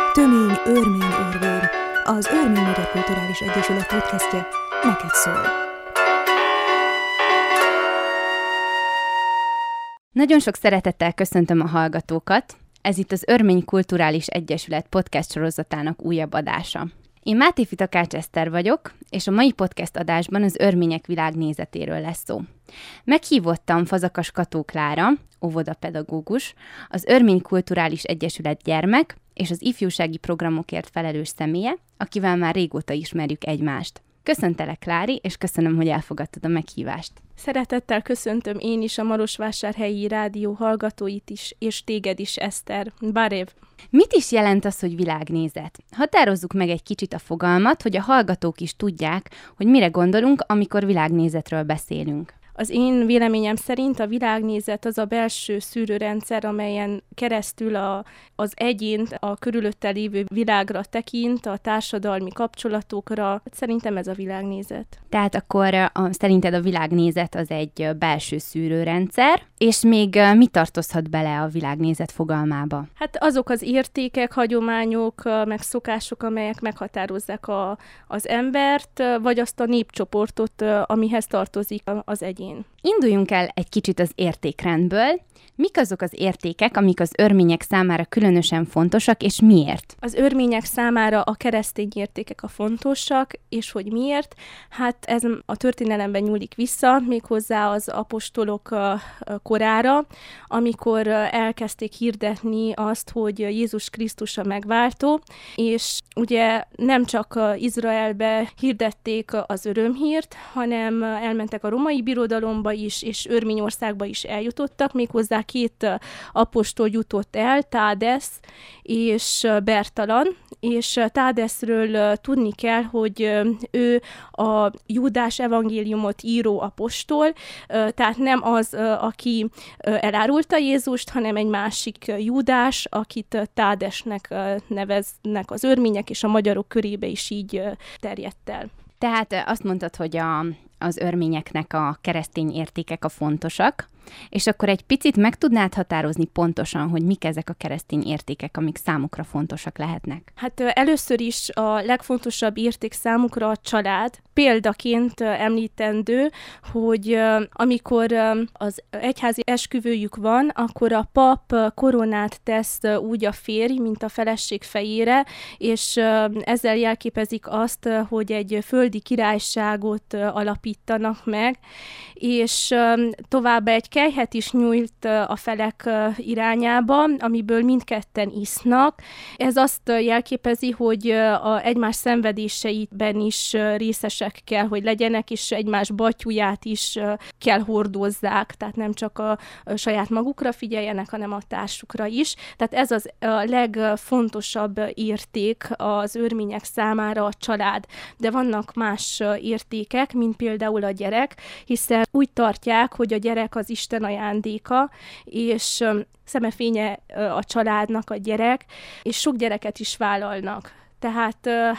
Tömény, örmény, örvény. Az Örmény Magyar Kulturális Egyesület podcastje neked szól. Nagyon sok szeretettel köszöntöm a hallgatókat. Ez itt az Örmény Kulturális Egyesület podcast sorozatának újabb adása. Én Mátéfi Takács Eszter vagyok, és a mai podcast adásban az örmények világnézetéről lesz szó. Meghívottam Fazakas Kató Klára, óvodapedagógus, az Örmény Kulturális Egyesület gyermek és az ifjúsági programokért felelős személye, akivel már régóta ismerjük egymást. Köszöntelek, Klári, és köszönöm, hogy elfogadtad a meghívást. Szeretettel köszöntöm én is a Marosvásárhelyi Rádió hallgatóit is, és téged is, Eszter. Barev! Mit is jelent az, hogy világnézet? Határozzuk meg egy kicsit a fogalmat, hogy a hallgatók is tudják, hogy mire gondolunk, amikor világnézetről beszélünk. Az én véleményem szerint a világnézet az a belső szűrőrendszer, amelyen keresztül az egyént a körülötte lévő világra tekint, a társadalmi kapcsolatokra. Szerintem ez a világnézet. Tehát akkor szerinted a világnézet az egy belső szűrőrendszer, és még mi tartozhat bele a világnézet fogalmába? Hát azok az értékek, hagyományok, meg szokások, amelyek meghatározzák az embert, vagy azt a népcsoportot, amihez tartozik az egyén. Induljunk el egy kicsit az értékrendből. Mik azok az értékek, amik az örmények számára különösen fontosak, és miért? Az örmények számára a keresztény értékek a fontosak, és hogy miért? Hát ez a történelemben nyúlik vissza, méghozzá az apostolok korára, amikor elkezdték hirdetni azt, hogy Jézus Krisztus a megváltó, és ugye nem csak Izraelbe hirdették az örömhírt, hanem elmentek a római birodalomba is, és Örményországba is eljutottak, méghozzá két apostol jutott el, Tádesz és Bertalan, és Tádeszről tudni kell, hogy ő a Júdás evangéliumot író apostol, tehát nem az, aki elárulta Jézust, hanem egy másik Júdás, akit Tádesnek neveznek az örmények, és a magyarok körébe is így terjedt el. Tehát azt mondtad, hogy az örményeknek a keresztény értékek a fontosak, és akkor egy picit meg tudnád határozni pontosan, hogy mik ezek a keresztény értékek, amik számukra fontosak lehetnek? Hát először is a legfontosabb érték számukra a család. Példaként említendő, hogy amikor az egyházi esküvőjük van, akkor a pap koronát tesz úgy a férj, mint a feleség fejére, és ezzel jelképezik azt, hogy egy földi királyságot alapítanak meg, és továbbá egy kelyhet is nyújt a felek irányába, amiből mindketten isznak. Ez azt jelképezi, hogy egymás szenvedéseiben is részesek kell, hogy legyenek, és egymás batyuját is kell hordozzák, tehát nem csak a saját magukra figyeljenek, hanem a társukra is. Tehát ez az a legfontosabb érték az örmények számára, a család. De vannak más értékek, mint például a gyerek, hiszen úgy tartják, hogy a gyerek az Isten ajándéka, és szemefénye a családnak a gyerek, és sok gyereket is vállalnak. Tehát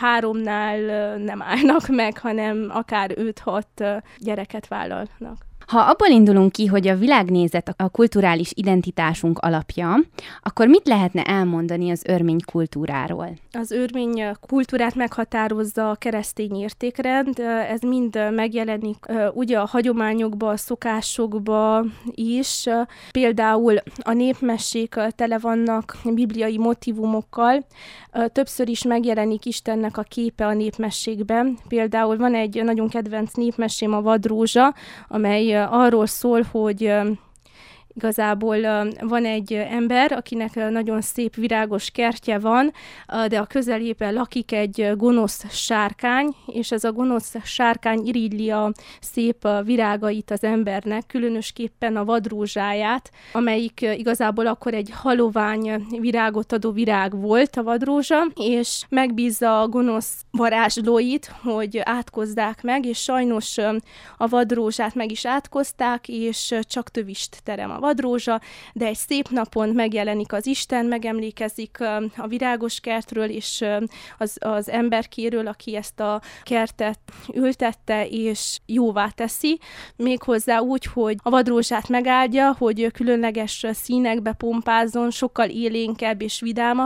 3-nál nem állnak meg, hanem akár 5-6 gyereket vállalnak. Ha abból indulunk ki, hogy a világnézet a kulturális identitásunk alapja, akkor mit lehetne elmondani az örmény kultúráról? Az örmény kultúrát meghatározza a keresztény értékrend, ez mind megjelenik ugye a hagyományokba, a szokásokba is. Például a népmesék tele vannak bibliai motivumokkal, többször is megjelenik Istennek a képe a népmesékben. Például van egy nagyon kedvenc népmesém, a Vadrózsa, amely arról szól, hogy igazából van egy ember, akinek nagyon szép virágos kertje van, de a közelében lakik egy gonosz sárkány, és ez a gonosz sárkány irigyli a szép virágait az embernek, különösképpen a vadrózsáját, amelyik igazából akkor egy halovány virágot adó virág volt, a vadrózsa, és megbízza a gonosz varázslóit, hogy átkozzák meg, és sajnos a vadrózsát meg is átkozták, és csak tövist terem a vadrózsa, de egy szép napon megjelenik az Isten, megemlékezik a virágos kertről és az emberkéről, aki ezt a kertet ültette és jóvá teszi, méghozzá úgy, hogy a vadrózsát megáldja, hogy különleges színekbe pompázzon, sokkal élénkebb és vidámabb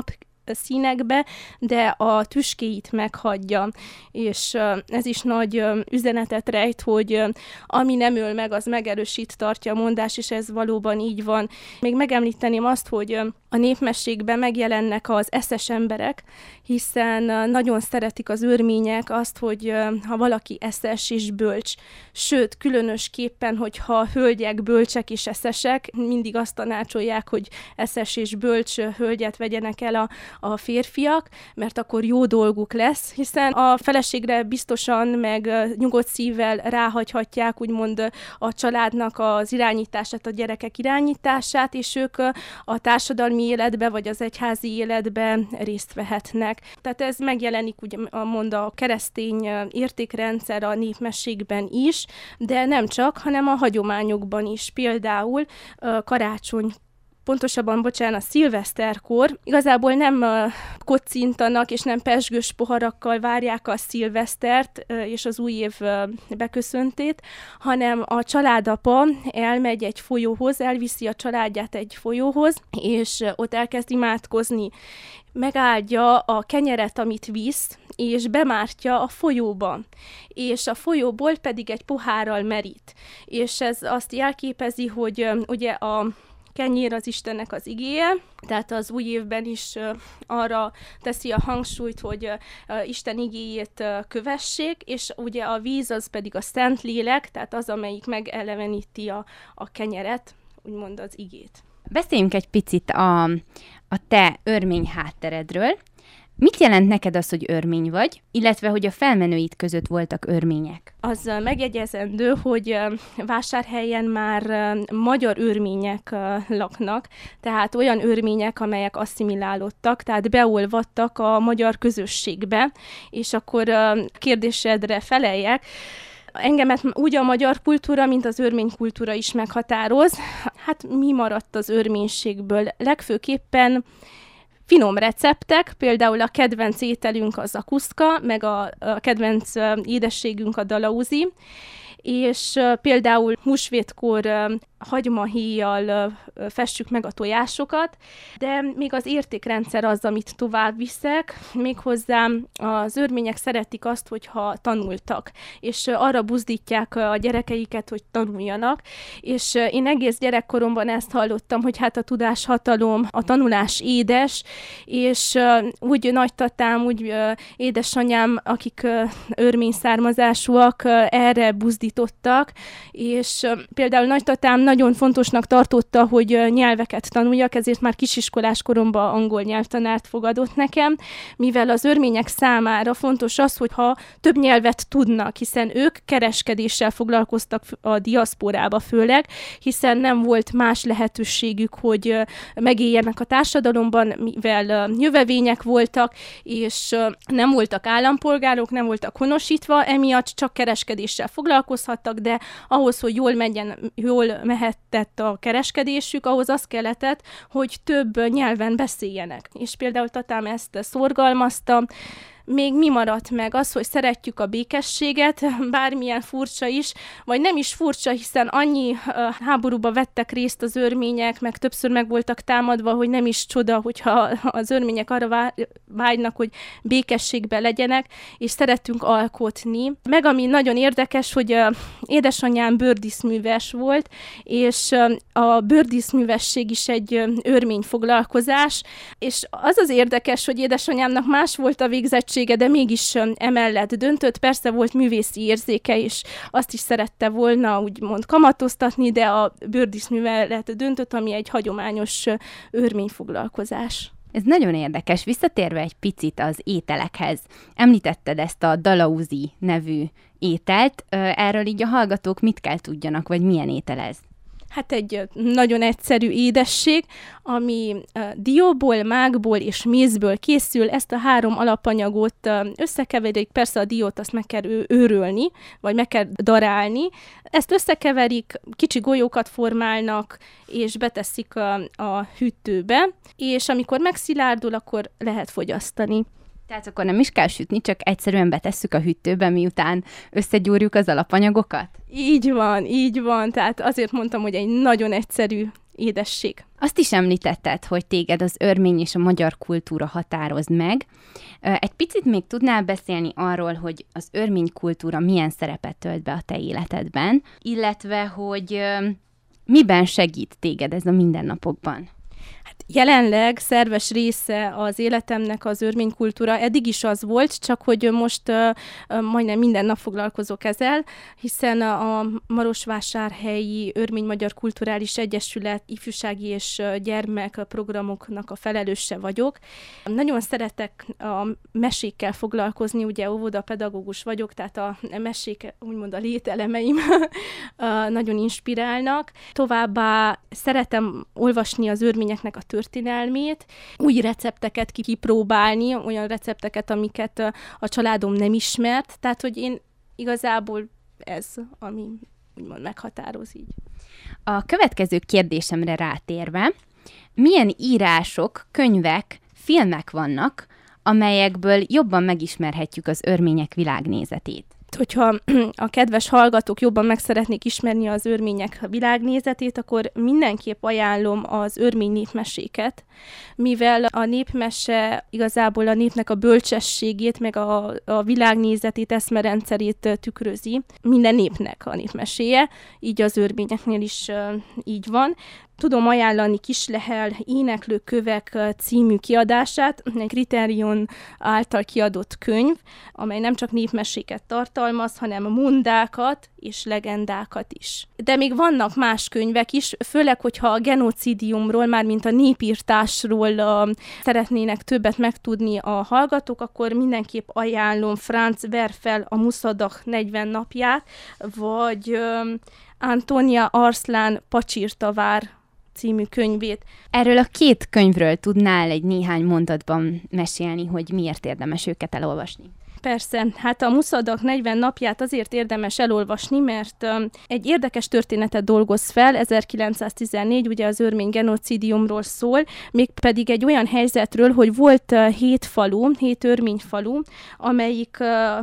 színekbe, de a tüskéit meghagyja. És ez is nagy üzenetet rejt, hogy ami nem öl meg, az megerősít, tartja a mondás, és ez valóban így van. Még megemlíteném azt, hogy a népmességben megjelennek az eszes emberek, hiszen nagyon szeretik az örmények azt, hogy ha valaki eszes és bölcs, sőt, különösképpen, hogyha hölgyek bölcsek és eszesek, mindig azt tanácsolják, hogy eszes és bölcs hölgyet vegyenek el a férfiak, mert akkor jó dolguk lesz, hiszen a feleségre biztosan, meg nyugodt szívvel ráhagyhatják úgymond a családnak az irányítását, a gyerekek irányítását, és ők a társadalmi életbe, vagy az egyházi életbe részt vehetnek. Tehát ez megjelenik úgymond a keresztény értékrendszer a népmességben is, de nem csak, hanem a hagyományokban is. Például szilveszterkor igazából nem kocintanak és nem pezsgős poharakkal várják a szilvesztert és az új év beköszöntét, hanem a családapa elmegy egy folyóhoz, elviszi a családját egy folyóhoz, és ott elkezd imádkozni. Megáldja a kenyeret, amit visz, és bemártja a folyóba, és a folyóból pedig egy pohárral merít. És ez azt jelképezi, hogy ugye a kenyér az Istennek az igéje, tehát az új évben is arra teszi a hangsúlyt, hogy Isten igéjét kövessék, és ugye a víz az pedig a Szentlélek, tehát az, amelyik megeleveníti a kenyeret, úgymond az igét. Beszéljünk egy picit a te örmény hátteredről. Mit jelent neked az, hogy örmény vagy, illetve hogy a felmenőid között voltak örmények? Az megjegyezendő, hogy Vásárhelyen már magyar örmények laknak, tehát olyan örmények, amelyek asszimilálódtak, tehát beolvadtak a magyar közösségbe, és akkor kérdésedre feleljek. Engemet úgy a magyar kultúra, mint az örmény kultúra is meghatároz. Hát mi maradt az örménységből? Legfőképpen finom receptek, például a kedvenc ételünk az a kuszka, meg a kedvenc édességünk a dalauzi, és például húsvétkor hagymahéjjal festjük meg a tojásokat, de még az értékrendszer az, amit tovább viszek, méghozzá az örmények szeretik azt, hogyha tanultak, és arra buzdítják a gyerekeiket, hogy tanuljanak, és én egész gyerekkoromban ezt hallottam, hogy hát a tudás hatalom, a tanulás édes, és úgy nagytatám, úgy édesanyám, akik örmény származásúak, erre buzdítottak, és például nagytatám nagyon fontosnak tartotta, hogy nyelveket tanuljak, ezért már kisiskolás koromban angol nyelvtanárt fogadott nekem, mivel az örmények számára fontos az, hogyha több nyelvet tudnak, hiszen ők kereskedéssel foglalkoztak a diaszporába főleg, hiszen nem volt más lehetőségük, hogy megéljenek a társadalomban, mivel jövevények voltak, és nem voltak állampolgárok, nem voltak honosítva, emiatt csak kereskedéssel foglalkozhattak, de ahhoz, hogy jól mehetett a kereskedésük, ahhoz az kellett, hogy több nyelven beszéljenek. És például tatám ezt szorgalmazta. Még mi maradt meg? Az, hogy szeretjük a békességet, bármilyen furcsa is, vagy nem is furcsa, hiszen annyi háborúba vettek részt az örmények, meg többször meg voltak támadva, hogy nem is csoda, hogyha az örmények arra vágynak, hogy békességben legyenek, és szeretünk alkotni. Meg ami nagyon érdekes, hogy édesanyám bőrdíszműves volt, és a bőrdíszművesség is egy örményfoglalkozás, és az az érdekes, hogy édesanyámnak más volt a végzettség, de mégis emellett döntött. Persze volt művészi érzéke, és azt is szerette volna úgymond kamatoztatni, de a bőrdísz mellett döntött, ami egy hagyományos örményfoglalkozás. Ez nagyon érdekes. Visszatérve egy picit az ételekhez. Említetted ezt a dalauzi nevű ételt. Erről így a hallgatók mit kell tudjanak, vagy milyen étel ez? Hát egy nagyon egyszerű édesség, ami dióból, mágból és mézből készül. Ezt a 3 alapanyagot összekeverik, persze a diót azt meg kell őrölni, vagy meg kell darálni. Ezt összekeverik, kicsi golyókat formálnak, és beteszik a hűtőbe, és amikor megszilárdul, akkor lehet fogyasztani. Tehát akkor nem is kell sütni, csak egyszerűen betesszük a hűtőbe, miután összegyúrjuk az alapanyagokat? Így van. Tehát azért mondtam, hogy egy nagyon egyszerű édesség. Azt is említetted, hogy téged az örmény és a magyar kultúra határoz meg. Egy picit még tudnál beszélni arról, hogy az örmény kultúra milyen szerepet tölt be a te életedben, illetve hogy miben segít téged ez a mindennapokban? Jelenleg szerves része az életemnek az örmény kultúra, eddig is az volt, csak hogy most majdnem minden nap foglalkozok ezzel, hiszen a Marosvásárhelyi Örmény-Magyar Kulturális Egyesület ifjúsági és gyermekprogramoknak a felelőse vagyok. Nagyon szeretek a mesékkel foglalkozni, ugye óvodapedagógus vagyok, tehát a mesék, úgymond a lételemeim nagyon inspirálnak. Továbbá szeretem olvasni az örményeknek a történelmét, új recepteket kipróbálni, olyan recepteket, amiket a családom nem ismert, tehát hogy én igazából ez, ami úgymond meghatároz így. A következő kérdésemre rátérve, milyen írások, könyvek, filmek vannak, amelyekből jobban megismerhetjük az örmények világnézetét? Hogyha a kedves hallgatók jobban meg szeretnék ismerni az örmények világnézetét, akkor mindenképp ajánlom az örmény népmeséket, mivel a népmese igazából a népnek a bölcsességét, meg a világnézetét, eszmerendszerét tükrözi. Minden népnek a népmeséje, így az örményeknél is így van. Tudom ajánlani Kislehel Éneklőkövek című kiadását, egy Criterion által kiadott könyv, amely nem csak népmeséket tartalmaz, hanem mondákat és legendákat is. De még vannak más könyvek is, főleg, hogyha a genocidiumról, mármint a népírtásról szeretnének többet megtudni a hallgatók, akkor mindenképp ajánlom Franz Werfel a Muszadak 40 napját, vagy Antonia Arslan Pacsirtavár című könyvét. Erről a két könyvről tudnál egy néhány mondatban mesélni, hogy miért érdemes őket elolvasni? Persze, hát a Muszadak 40 napját azért érdemes elolvasni, mert egy érdekes történetet dolgoz fel, 1914, ugye az örmény genocidiumról szól, mégpedig egy olyan helyzetről, hogy volt 7 örmény falu, amelyik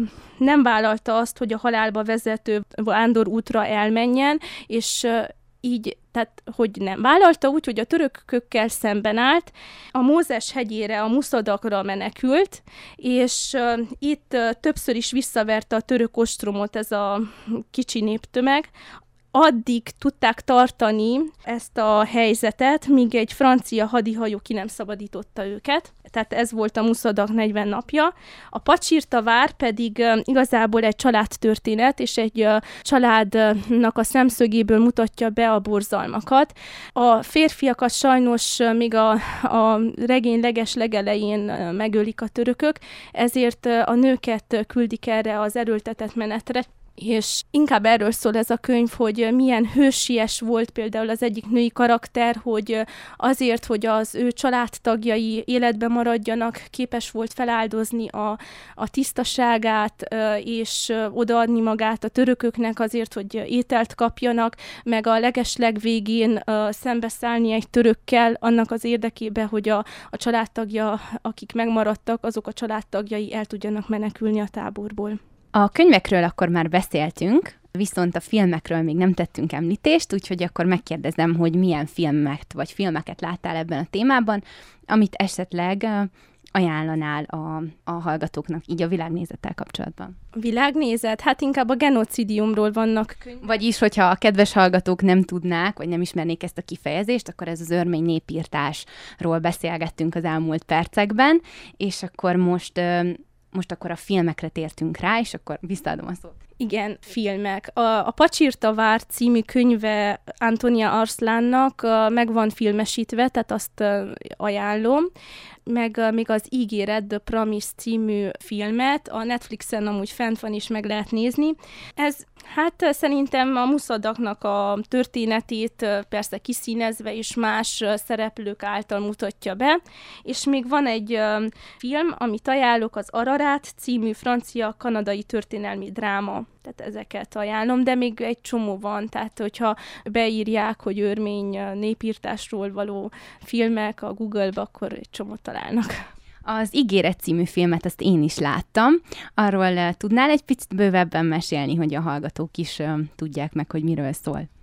nem vállalta azt, hogy a halálba vezető vándor útra elmenjen, és így, tehát hogy nem vállalta, úgy, hogy a törökökkel szemben állt, a Mózes hegyére, a Muszadakra menekült, és itt többször is visszaverte a török ostromot ez a kicsi néptömeg. Addig tudták tartani ezt a helyzetet, míg egy francia hadihajó ki nem szabadította őket. Tehát ez volt a Muszadak 40 napja. A Pacsirtavár pedig igazából egy családtörténet, és egy családnak a szemszögéből mutatja be a borzalmakat. A férfiakat sajnos még a regény legelején megölik a törökök, ezért a nőket küldik erre az erőltetett menetre, és inkább erről szól ez a könyv, hogy milyen hősies volt például az egyik női karakter, hogy azért, hogy az ő családtagjai életben maradjanak, képes volt feláldozni a tisztaságát, és odaadni magát a törököknek azért, hogy ételt kapjanak, meg a legeslegvégén szembeszállni egy törökkel annak az érdekében, hogy a családtagja, akik megmaradtak, azok a családtagjai el tudjanak menekülni a táborból. A könyvekről akkor már beszéltünk, viszont a filmekről még nem tettünk említést, úgyhogy akkor megkérdezem, hogy milyen filmet vagy filmeket láttál ebben a témában, amit esetleg ajánlanál a hallgatóknak így a világnézettel kapcsolatban. Világnézet? Hát inkább a genocidiumról vannak könyvek. Vagyis, hogyha a kedves hallgatók nem tudnák, vagy nem ismernék ezt a kifejezést, akkor ez az örmény népírtásról beszélgettünk az elmúlt percekben, és akkor most akkor a filmekre tértünk rá, és akkor visszaadom a szót. Igen, filmek. A Pacsirtavár című könyve Antonia Arslannak meg van filmesítve, tehát azt ajánlom. Meg még az Ígéret, The Promise című filmet, a Netflixen amúgy fent van, és meg lehet nézni. Ez hát szerintem a Muszadaknak a történetét persze kiszínezve és más szereplők által mutatja be, és még van egy film, amit ajánlok, az Ararat című francia-kanadai történelmi dráma. Tehát ezeket ajánlom, de még egy csomó van, tehát hogyha beírják, hogy örmény népírtásról való filmek a Google-ba, akkor egy csomót találnak. Az Ígéret című filmet azt én is láttam. Arról tudnál egy picit bővebben mesélni, hogy a hallgatók is tudják meg, hogy miről szól?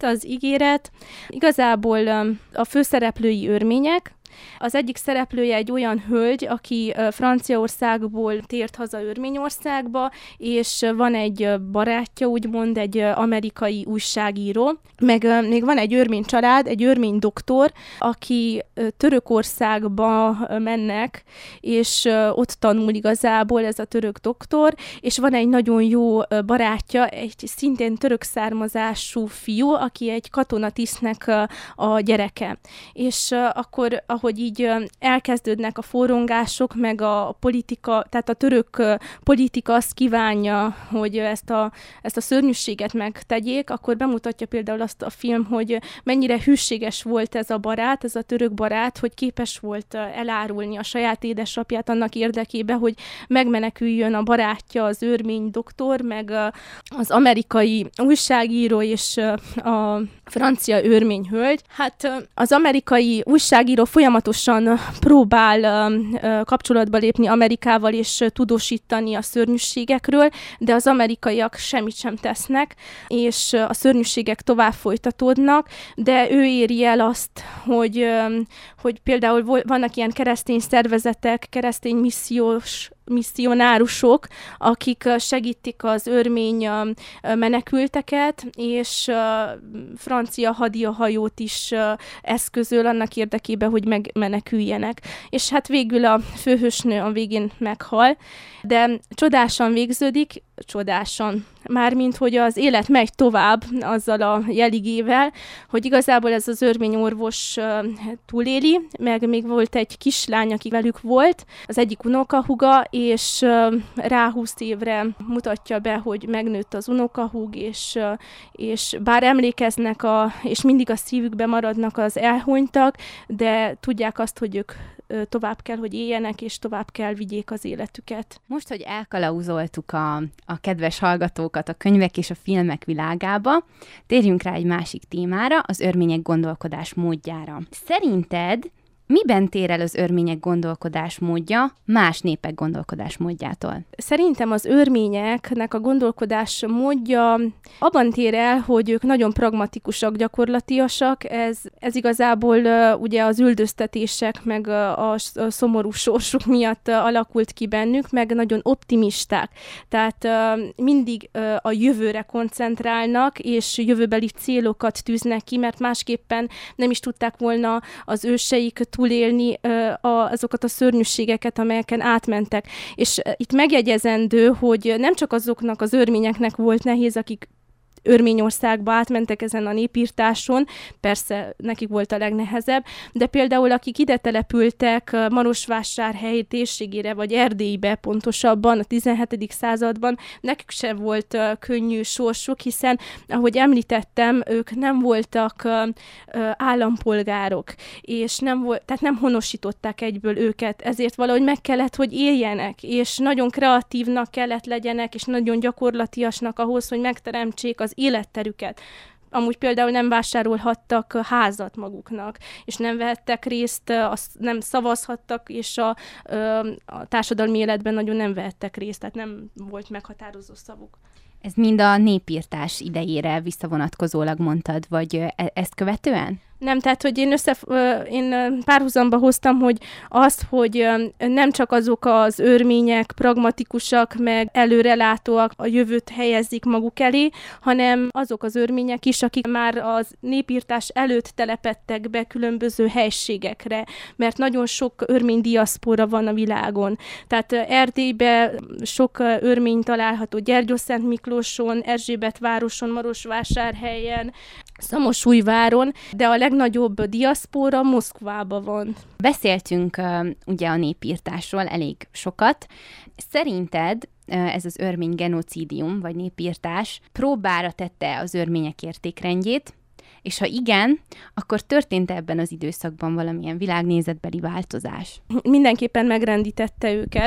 ígéret. Az ígéret igazából a főszereplői örmények. Az egyik szereplője egy olyan hölgy, aki Franciaországból tért haza Örményországba, és van egy barátja, úgymond egy amerikai újságíró, meg még van egy örmény család, egy örmény doktor, aki Törökországba mennek, és ott tanul igazából ez a török doktor, és van egy nagyon jó barátja, egy szintén török származású fiú, aki egy katonatisztnek a gyereke. És akkor, ahogy így elkezdődnek a forrongások, meg a politika, tehát a török politika azt kívánja, hogy ezt a szörnyűséget megtegyék, akkor bemutatja például azt a film, hogy mennyire hűséges volt ez a barát, ez a török barát, hogy képes volt elárulni a saját édesapját annak érdekében, hogy megmeneküljön a barátja, az örmény doktor, meg az amerikai újságíró és a francia örmény hölgy. Hát az amerikai újságíró folyamatosan próbál kapcsolatba lépni Amerikával és tudósítani a szörnyűségekről, de az amerikaiak semmit sem tesznek, és a szörnyűségek tovább folytatódnak, de ő éri el azt, hogy például vannak ilyen keresztény szervezetek, keresztény misszionárusok, akik segítik az örmény menekülteket, és francia hadihajót is eszközöl annak érdekében, hogy megmeneküljenek. És hát végül a főhősnő a végén meghal, de csodásan végződik, csodásan. Mármint, hogy az élet megy tovább azzal a jeligével, hogy igazából ez az örmény orvos túléli, meg még volt egy kislány, aki velük volt, az egyik unokahúga, és rá 20 évre mutatja be, hogy megnőtt az unokahúg, és bár emlékeznek, és mindig a szívükbe maradnak az elhunytak, de tudják azt, hogy ők tovább kell, hogy éljenek, és tovább kell vigyék az életüket. Most, hogy elkalauzoltuk a kedves hallgatókat a könyvek és a filmek világába, térjünk rá egy másik témára, az örmények gondolkodás módjára. Szerinted miben tér el az örmények gondolkodásmódja más népek gondolkodásmódjától? Szerintem az örményeknek a gondolkodásmódja abban tér el, hogy ők nagyon pragmatikusak, gyakorlatiasak. Ez igazából ugye az üldöztetések, meg a szomorú sorsuk miatt alakult ki bennük, meg nagyon optimisták. Tehát mindig a jövőre koncentrálnak, és jövőbeli célokat tűznek ki, mert másképpen nem is tudták volna az őseik túlélni azokat a szörnyűségeket, amelyeken átmentek. És itt megjegyezendő, hogy nem csak azoknak az örményeknek volt nehéz, akik Örményországba átmentek ezen a népírtáson, persze nekik volt a legnehezebb, de például akik ide települtek Marosvásárhely térségére, vagy Erdélybe pontosabban a 17. században, nekik sem volt könnyű sorsuk, hiszen, ahogy említettem, ők nem voltak állampolgárok, és tehát nem honosították egyből őket, ezért valahogy meg kellett, hogy éljenek, és nagyon kreatívnak kellett legyenek, és nagyon gyakorlatiasnak ahhoz, hogy megteremtsék az életterüket. Amúgy például nem vásárolhattak házat maguknak, és nem vehettek részt, nem szavazhattak, és a társadalmi életben nagyon nem vehettek részt, tehát nem volt meghatározó szavuk. Ez mind a népírtás idejére visszavonatkozólag mondtad, vagy ezt követően? Nem, tehát, hogy én párhuzamba hoztam, hogy nem csak azok az örmények pragmatikusak, meg előrelátóak, a jövőt helyezik maguk elé, hanem azok az örmények is, akik már az népírtás előtt telepedtek be különböző helységekre, mert nagyon sok örmény diaszpora van a világon. Tehát Erdélyben sok örmény található, Gyergyószent Miklóson, Erzsébetvároson, Marosvásárhelyen, Szamosújváron, de a legnagyobb diaszpora Moszkvában van. Beszéltünk ugye a népírtásról elég sokat. Szerinted ez az örmény genocidium, vagy népírtás próbára tette az örmények értékrendjét, és ha igen, akkor történt ebben az időszakban valamilyen világnézetbeli változás? Mindenképpen megrendítette őket.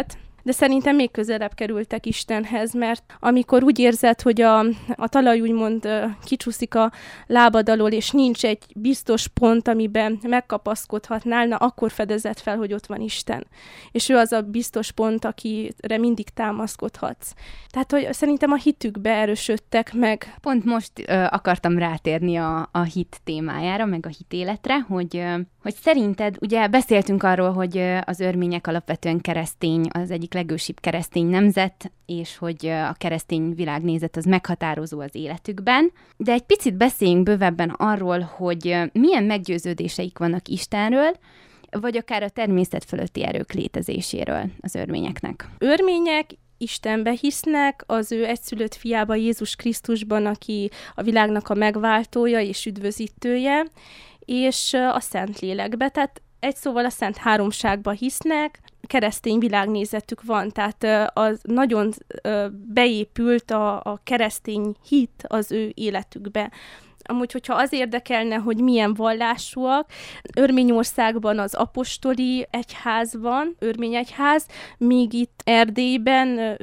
de szerintem még közelebb kerültek Istenhez, mert amikor úgy érzed, hogy a talaj úgymond kicsúszik a lábad alól, és nincs egy biztos pont, amiben megkapaszkodhatnál, na akkor fedezed fel, hogy ott van Isten. És ő az a biztos pont, akire mindig támaszkodhatsz. Tehát, hogy szerintem a hitükbe erősödtek meg. Pont most akartam rátérni a hit témájára, meg a hitéletre, hogy szerinted, ugye beszéltünk arról, hogy az örmények alapvetően keresztény, az egyik legősibb keresztény nemzet, és hogy a keresztény világnézet az meghatározó az életükben, de egy picit beszéljünk bővebben arról, hogy milyen meggyőződéseik vannak Istenről, vagy akár a természet fölötti erők létezéséről az örményeknek. Örmények Istenbe hisznek, az ő egyszülött fiába, Jézus Krisztusban, aki a világnak a megváltója és üdvözítője, és a Szentlélekbe, tehát egy szóval a Szent Háromságba hisznek, keresztény világnézetük van, tehát az nagyon beépült a keresztény hit az ő életükbe. Amúgy, hogyha az érdekelne, hogy milyen vallásúak, Örményországban az apostoli egyház van, örményegyház, míg itt Erdélyben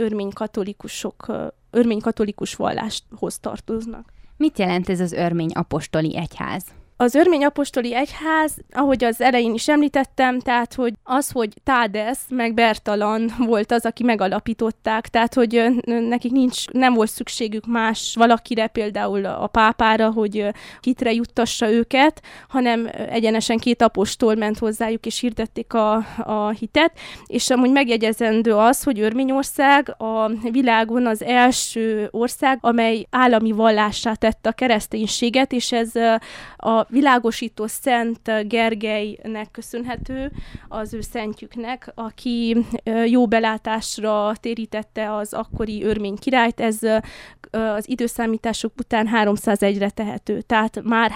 örménykatolikus valláshoz tartoznak. Mit jelent ez az örmény apostoli egyház? Az örmény apostoli egyház, ahogy az elején is említettem, tehát hogy Tádesz meg Bertalan volt az, aki megalapították, tehát hogy nekik nem volt szükségük más valakire, például a pápára, hogy hitre juttassa őket, hanem egyenesen 2 apostol ment hozzájuk, és hirdették a hitet, és amúgy megjegyezendő az, hogy Örményország a világon az első ország, amely állami vallássá tette a kereszténységet, és ez a világosító Szent Gergelynek köszönhető, az ő szentjüknek, aki jó belátásra térítette az akkori örmény királyt, ez az időszámítások után 301-re tehető. Tehát már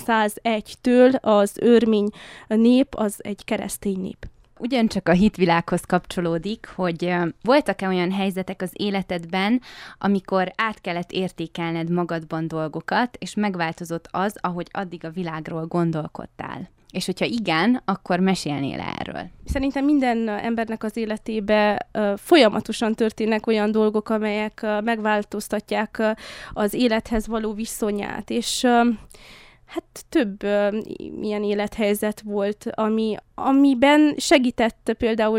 301-től az örmény nép az egy keresztény nép. Ugyancsak a hitvilághoz kapcsolódik, hogy voltak-e olyan helyzetek az életedben, amikor át kellett értékelned magadban dolgokat, és megváltozott az, ahogy addig a világról gondolkodtál? És hogyha igen, akkor mesélnél erről? Szerintem minden embernek az életébe folyamatosan történnek olyan dolgok, amelyek megváltoztatják az élethez való viszonyát, és hát több ilyen élethelyzet volt, amiben segített például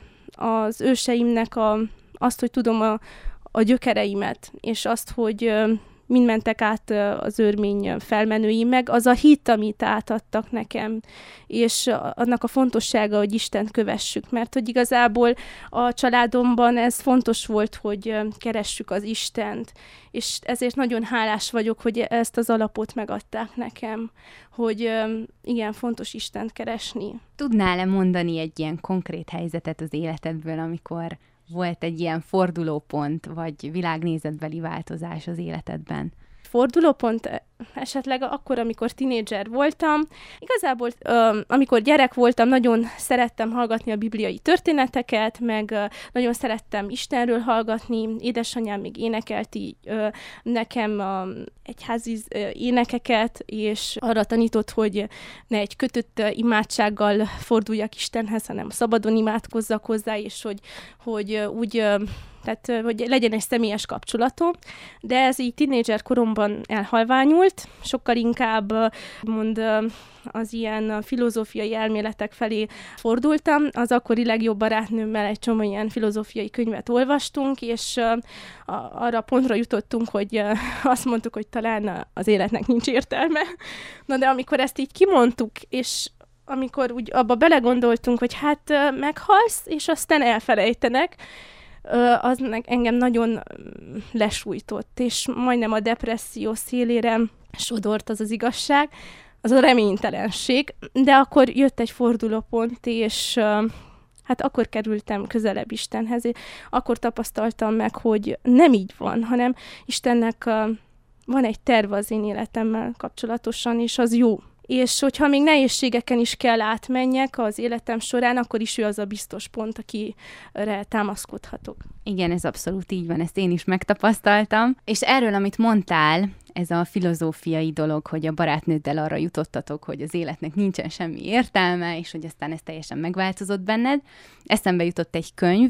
az őseimnek azt, hogy tudom a gyökereimet, és azt, hogy mind mentek át az örmény felmenői, meg az a hit, amit átadtak nekem, és annak a fontossága, hogy Istent kövessük, mert hogy igazából a családomban ez fontos volt, hogy keressük az Istent, és ezért nagyon hálás vagyok, hogy ezt az alapot megadták nekem, hogy igen, fontos Istent keresni. Tudnál-e mondani egy ilyen konkrét helyzetet az életedből, amikor volt egy ilyen fordulópont, vagy világnézetbeli változás az életedben? Fordulópont esetleg akkor, amikor tinédzser voltam. Igazából, amikor gyerek voltam, nagyon szerettem hallgatni a bibliai történeteket, meg nagyon szerettem Istenről hallgatni. Édesanyám még énekelt így nekem egyházi énekeket, és arra tanított, hogy ne egy kötött imádsággal forduljak Istenhez, hanem szabadon imádkozzak hozzá, és hogy úgy... Tehát, hogy legyen egy személyes kapcsolatom, de ez így tínédzser koromban elhalványult, sokkal inkább az ilyen filozófiai elméletek felé fordultam. Az akkori legjobb barátnőmmel egy csomó ilyen filozófiai könyvet olvastunk, és arra pontra jutottunk, hogy azt mondtuk, hogy talán az életnek nincs értelme. Na de amikor ezt így kimondtuk, és amikor úgy abba belegondoltunk, hogy hát meghalsz, és aztán elfelejtenek, az engem nagyon lesújtott, és majdnem a depresszió szélére sodort az igazság, az a reménytelenség, de akkor jött egy fordulópont, és hát akkor kerültem közelebb Istenhez, akkor tapasztaltam meg, hogy nem így van, hanem Istennek van egy terve az én életemmel kapcsolatosan, és az jó. És hogyha még nehézségeken is kell átmenjek az életem során, akkor is ő az a biztos pont, akire támaszkodhatok. Igen, ez abszolút így van, ezt én is megtapasztaltam. És erről, amit mondtál, ez a filozófiai dolog, hogy a barátnőddel arra jutottatok, hogy az életnek nincsen semmi értelme, és hogy aztán ez teljesen megváltozott benned. Eszembe jutott egy könyv,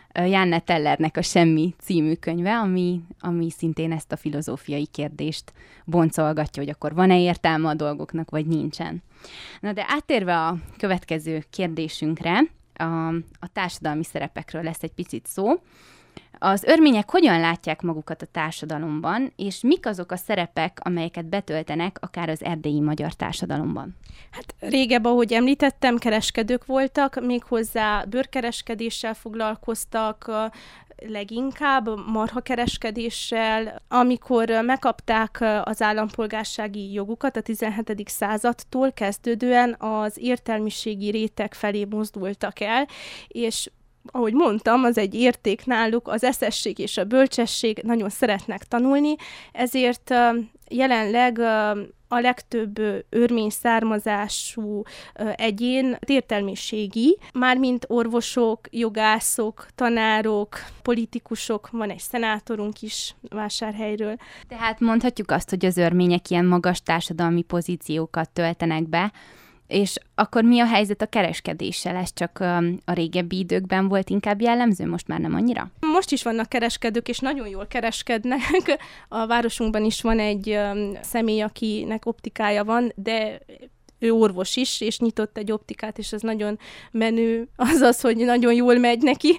Janne Tellernek a Semmi című könyve, ami szintén ezt a filozófiai kérdést boncolgatja, hogy akkor van-e értelme a dolgoknak, vagy nincsen. Na de áttérve a következő kérdésünkre, a társadalmi szerepekről lesz egy picit szó. Az örmények hogyan látják magukat a társadalomban, és mik azok a szerepek, amelyeket betöltenek akár az erdélyi magyar társadalomban? Hát régebb, ahogy említettem, kereskedők voltak, méghozzá bőrkereskedéssel foglalkoztak, leginkább marhakereskedéssel. Amikor megkapták az állampolgársági jogukat a 17. századtól kezdődően az értelmiségi réteg felé mozdultak el, és ahogy mondtam, az egy érték náluk, az eszesség és a bölcsesség, nagyon szeretnek tanulni, ezért jelenleg a legtöbb örmény származású egyén értelmiségi, mármint orvosok, jogászok, tanárok, politikusok, van egy szenátorunk is Vásárhelyről. Tehát mondhatjuk azt, hogy az örmények ilyen magas társadalmi pozíciókat töltenek be, és akkor mi a helyzet a kereskedéssel? Ez csak a régebbi időkben volt inkább jellemző, most már nem annyira? Most is vannak kereskedők, és nagyon jól kereskednek. A városunkban is van egy személy, akinek optikája van, de ő orvos is, és nyitott egy optikát, és ez nagyon menő, azaz, hogy nagyon jól megy neki,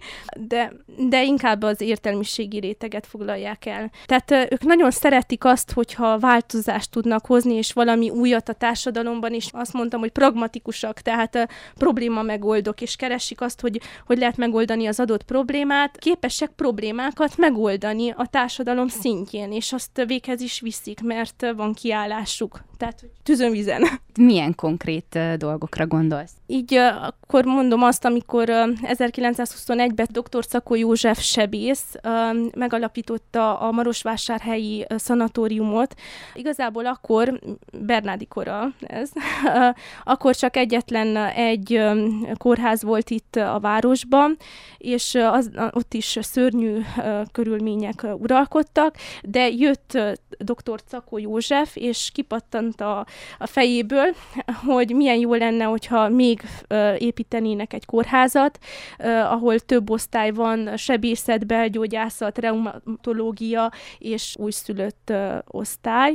de inkább az értelmiségi réteget foglalják el. Tehát ők nagyon szeretik azt, hogyha változást tudnak hozni, és valami újat a társadalomban is. Azt mondtam, hogy pragmatikusak, tehát probléma megoldók, és keresik azt, hogy lehet megoldani az adott problémát, képesek problémákat megoldani a társadalom szintjén, és azt véghez is viszik, mert van kiállásuk. Tehát tűzön vizen. Milyen konkrét dolgokra gondolsz? Így akkor mondom azt, amikor 1921-ben dr. Czakó József sebész megalapította a marosvásárhelyi szanatóriumot. Igazából akkor, Bernádi kora ez, akkor csak egyetlen egy kórház volt itt a városban, és ott is szörnyű körülmények uralkodtak, de jött dr. Czakó József, és kipattant a fejéből, hogy milyen jó lenne, hogyha még építenének egy kórházat, ahol több osztály van, sebészet, belgyógyászat, reumatológia és újszülött osztály,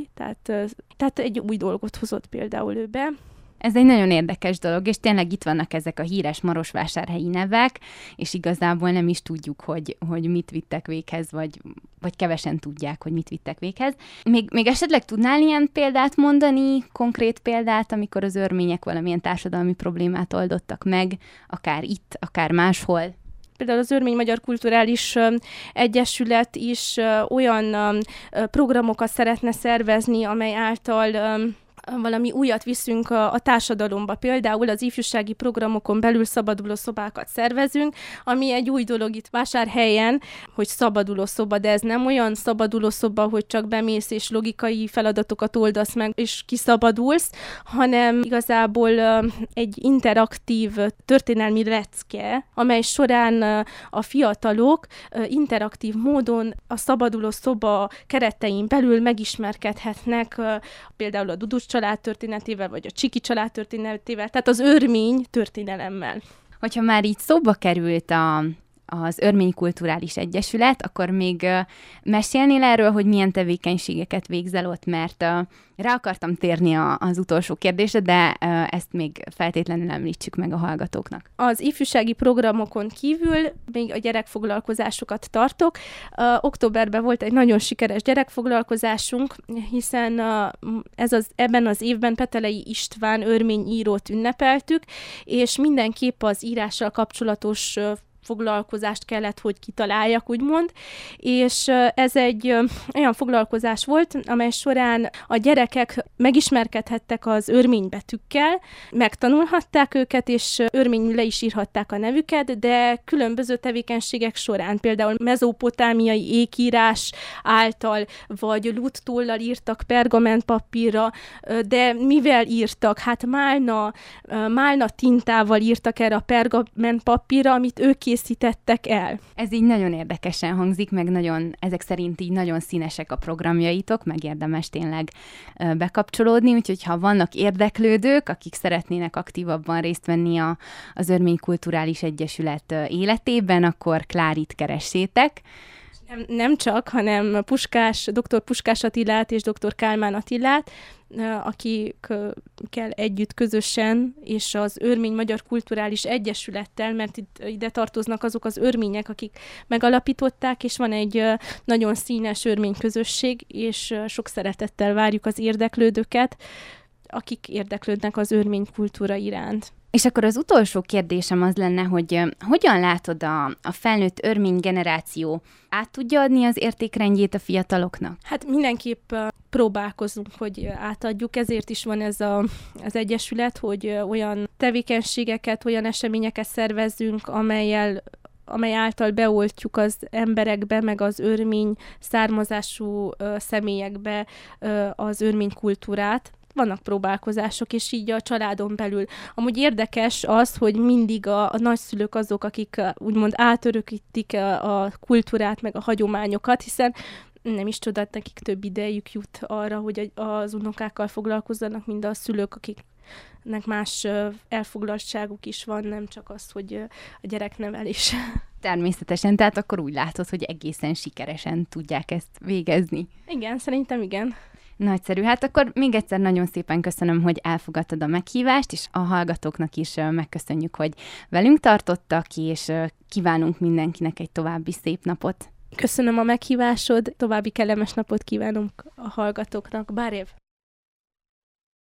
tehát egy új dolgot hozott például ő be. Ez egy nagyon érdekes dolog, és tényleg itt vannak ezek a híres marosvásárhelyi nevek, és igazából nem is tudjuk, hogy mit vittek véghez, vagy kevesen tudják, hogy mit vittek véghez. Még esetleg tudnál ilyen példát mondani, konkrét példát, amikor az örmények valamilyen társadalmi problémát oldottak meg, akár itt, akár máshol? Például az Örmény Magyar Kulturális Egyesület is olyan programokat szeretne szervezni, amely által valami újat viszünk a társadalomba. Például az ifjúsági programokon belül szabaduló szobákat szervezünk, ami egy új dolog itt Vásárhelyen, hogy szabaduló szoba, de ez nem olyan szabaduló szoba, hogy csak bemész és logikai feladatokat oldasz meg, és kiszabadulsz, hanem igazából egy interaktív történelmi lecke, amely során a fiatalok interaktív módon a szabaduló szoba keretein belül megismerkedhetnek például a Dudus család történetével, vagy a Csiki család történetével, tehát az örmény történelemmel. Hogyha már így szóba került az Örmény Kulturális Egyesület, akkor még mesélnél erről, hogy milyen tevékenységeket végzel ott, mert rá akartam térni az utolsó kérdésre, de ezt még feltétlenül említsük meg a hallgatóknak. Az ifjúsági programokon kívül még a gyerekfoglalkozásokat tartok. Októberben volt egy nagyon sikeres gyerekfoglalkozásunk, hiszen ebben az évben Petelei István örmény írót ünnepeltük, és mindenképp az írással kapcsolatos foglalkozást kellett, hogy kitaláljak, úgymond, és ez egy olyan foglalkozás volt, amely során a gyerekek megismerkedhettek az örmény betűkkel, megtanulhatták őket, és örményül le is írhatták a nevüket, de különböző tevékenységek során, például mezopotámiai ékírás által, vagy lúttollal írtak pergamentpapírra, de mivel írtak? Hát málna tintával írtak erre a pergamentpapírra, amit ők készítettek el. Ez így nagyon érdekesen hangzik, meg ezek szerint így nagyon színesek a programjaitok, meg érdemes tényleg bekapcsolódni, úgyhogy ha vannak érdeklődők, akik szeretnének aktívabban részt venni az Örmény Kulturális Egyesület életében, akkor Klárit keressétek. Nem csak, hanem dr. Puskás Attilát és dr. Kálmán Attilát, akikkel együtt közösen, és az Örmény Magyar Kulturális Egyesülettel, mert ide tartoznak azok az örmények, akik megalapították, és van egy nagyon színes örmény közösség, és sok szeretettel várjuk az érdeklődőket, akik érdeklődnek az örmény kultúra iránt. És akkor az utolsó kérdésem az lenne, hogy hogyan látod a felnőtt örmény generáció át tudja adni az értékrendjét a fiataloknak? Hát mindenképp próbálkozunk, hogy átadjuk, ezért is van ez az egyesület, hogy olyan tevékenységeket, olyan eseményeket szervezzünk, amely által beoltjuk az emberekbe, meg az örmény származású személyekbe az örmény kultúrát. Vannak próbálkozások, és így a családon belül. Amúgy érdekes az, hogy mindig a nagyszülők azok, akik úgymond átörökítik a kultúrát, meg a hagyományokat, hiszen nem is csodát, nekik több idejük jut arra, hogy az unokákkal foglalkozzanak, mint a szülők, akiknek más elfoglaltságuk is van, nem csak az, hogy a gyereknevelés. Természetesen, tehát akkor úgy látod, hogy egészen sikeresen tudják ezt végezni. Igen, szerintem igen. Nagyszerű. Hát akkor még egyszer nagyon szépen köszönöm, hogy elfogadtad a meghívást, és a hallgatóknak is megköszönjük, hogy velünk tartottak, és kívánunk mindenkinek egy további szép napot. Köszönöm a meghívásod, további kellemes napot kívánunk a hallgatóknak. Bár év!